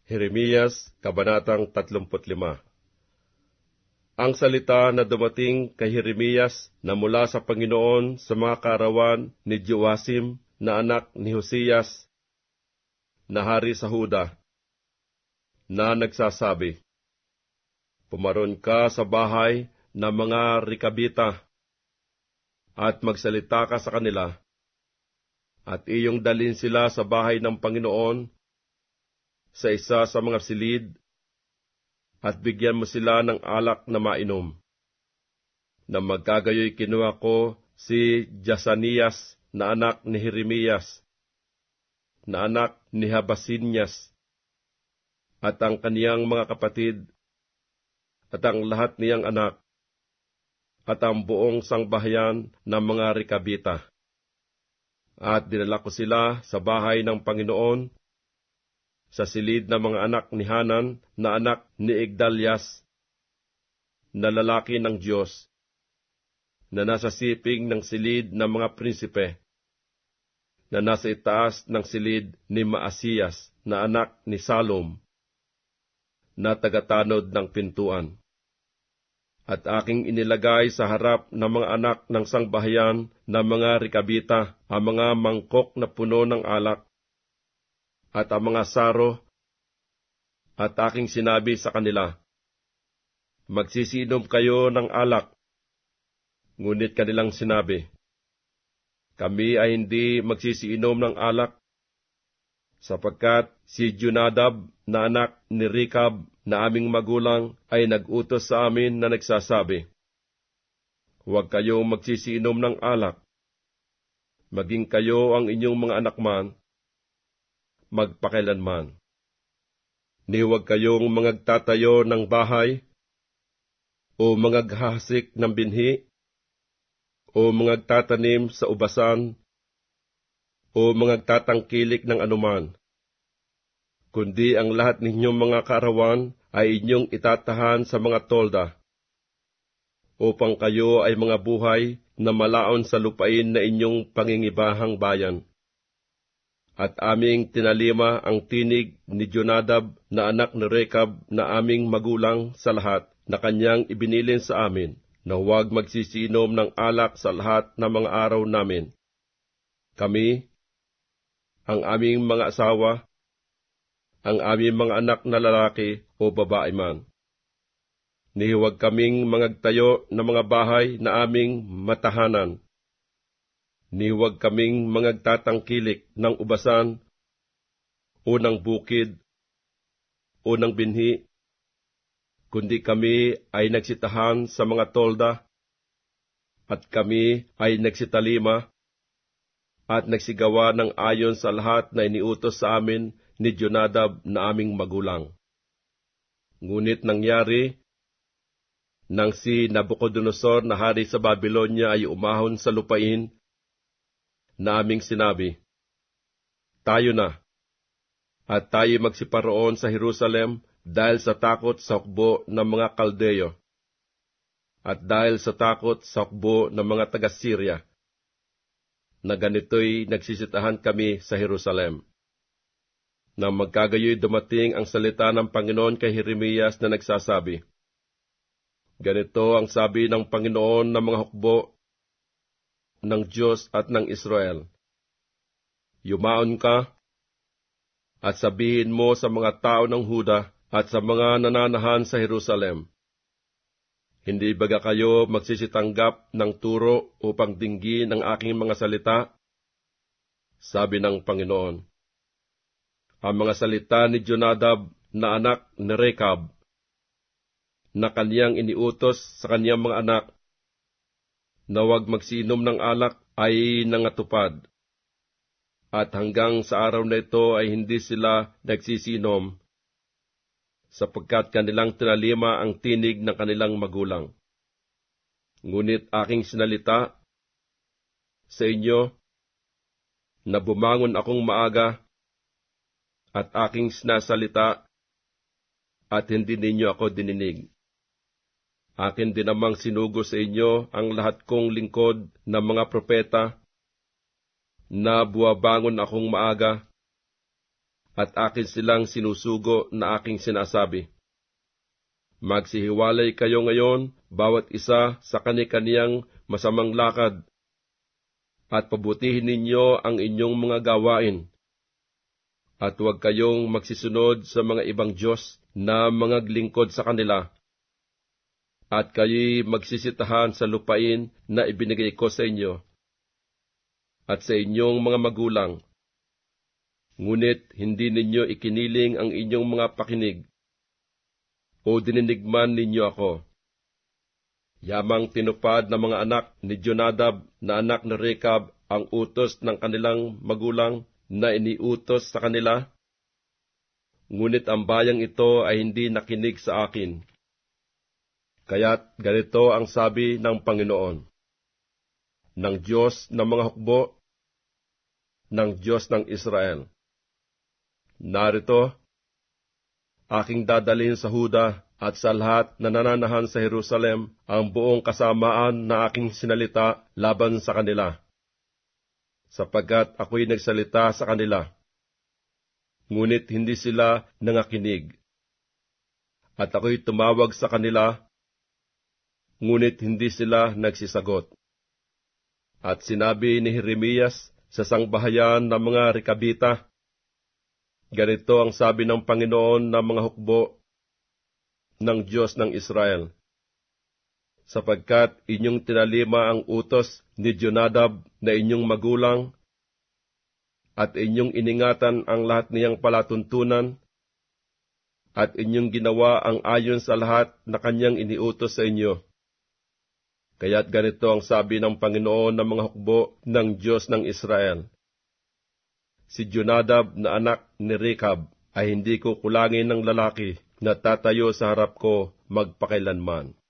Jeremias, Kabanatang 35. Ang salita na dumating kay Jeremias na mula sa Panginoon sa mga kaarawan ni Joasim na anak ni Hoseyas, na hari sa Huda, na nagsasabi, Pumaron ka sa bahay ng mga Rekabita, at magsalita ka sa kanila, at iyong dalhin sila sa bahay ng Panginoon, sa isa sa mga silid, at bigyan mo sila ng alak na mainom. Na magkagayoy kinuha ko si Jasanias na anak ni Jeremias, na anak ni Habasinyas, at ang kaniyang mga kapatid, at ang lahat niyang anak, at ang buong sangbahayan ng mga Rekabita. At dinala ko sila sa bahay ng Panginoon, sa silid ng mga anak ni Hanan na anak ni Igdalyas, na lalaki ng Diyos, na nasa siping ng silid ng mga prinsipe, na nasa itaas ng silid ni Maasiyas na anak ni Salom, na tagatanod ng pintuan. At aking inilagay sa harap ng mga anak ng sangbahayan ng mga Rekabita ang mga mangkok na puno ng alak, at ang mga saro, at aking sinabi sa kanila, Magsisinom kayo ng alak. Ngunit kanilang sinabi, Kami ay hindi magsisiinom ng alak, sapagkat si Jonadab na anak ni Rekab na aming magulang ay nag-utos sa amin na nagsasabi, Huwag kayong magsisiinom ng alak, maging kayo ang inyong mga anak man, magpakailanman. Ni huwag kayong magtatayo ng bahay, o maghahasik ng binhi, o magtatanim sa ubasan, o magtatangkilik ng anuman, kundi ang lahat ninyong mga kaarawan ay inyong itatahan sa mga tolda, upang kayo ay mga buhay na malaon sa lupain na inyong pangingibahang bayan. At aming tinalima ang tinig ni Jonadab na anak ni Rekab na aming magulang sa lahat, na kanyang ibinilin sa amin, na huwag magsisinom ng alak sa lahat ng mga araw namin. Kami, ang aming mga asawa, ang aming mga anak na lalaki o babae man. Ni huwag kaming magtayo ng mga bahay na aming matahanan. Ni huwag kaming magtatangkilik ng ubasan, o ng bukid, o ng binhi, kundi kami ay nagsitahan sa mga tolda, at kami ay nagsitalima, at nagsigawa ng ayon sa lahat na iniutos sa amin ni Jonadab na aming magulang. Ngunit nangyari, nang si Nabucodonosor na hari sa Babylonia ay umahon sa lupain, na aming sinabi, Tayo na, at tayo magsiparoon sa Jerusalem dahil sa takot sa hukbo ng mga Kaldeyo, at dahil sa takot sa hukbo ng mga taga-Syria, na ganito'y nagsisitahan kami sa Jerusalem. Nang magkagayoy dumating ang salita ng Panginoon kay Jeremias na nagsasabi, Ganito ang sabi ng Panginoon ng mga hukbo ng Diyos at ng Israel. Yumaon ka, at sabihin mo sa mga tao ng Huda at sa mga nananahan sa Jerusalem, Hindi baga kayo magsisitanggap ng turo upang dinggin ang aking mga salita? Sabi ng Panginoon. Ang mga salita ni Jonadab na anak ni Rekab, na kaniyang iniutos sa kaniyang mga anak, na huwag magsinom ng alak ay nangatupad. At hanggang sa araw na ito ay hindi sila nagsisinom, sapagkat kanilang tinalima ang tinig ng kanilang magulang. Ngunit aking sinalita sa inyo, na bumangon akong maaga, at aking sinasalita, at hindi ninyo ako dininig. Akin din namang sinugo sa inyo ang lahat kong lingkod na mga propeta, na buwabangon akong maaga, at akin silang sinusugo na aking sinasabi. Magsihiwalay kayo ngayon, bawat isa sa kani-kaniyang masamang lakad, at pabutihin ninyo ang inyong mga gawain, at huwag kayong magsisunod sa mga ibang Diyos na mga lingkod sa kanila, at kayo'y magsisitahan sa lupain na ibinigay ko sa inyo, at sa inyong mga magulang. Ngunit hindi ninyo ikiniling ang inyong mga pakinig, o dininigman ninyo ako. Yamang tinupad ng mga anak ni Jonadab na anak ni Rekab ang utos ng kanilang magulang na iniutos sa kanila, ngunit ang bayang ito ay hindi nakinig sa akin. Kaya't ganito ang sabi ng Panginoon, ng Diyos ng mga hukbo, ng Diyos ng Israel. Narito, aking dadalhin sa Huda at sa lahat na nananahan sa Jerusalem ang buong kasamaan na aking sinalita laban sa kanila, sapagkat ako'y nagsalita sa kanila, ngunit hindi sila nangakinig. At ako'y tumawag sa kanila, ngunit hindi sila nagsisagot. At sinabi ni Jeremias sa sangbahayan ng mga Rekabita, ganito ang sabi ng Panginoon ng mga hukbo, ng Diyos ng Israel, sapagkat inyong tinalima ang utos ni Jonadab na inyong magulang, at inyong iningatan ang lahat niyang palatuntunan, at inyong ginawa ang ayon sa lahat na kanyang iniutos sa inyo. Kaya't ganito ang sabi ng Panginoon ng mga hukbo ng Diyos ng Israel, si Jonadab na anak ni Rekab ay hindi ko kulangin ng lalaki na tatayo sa harap ko magpakailanman.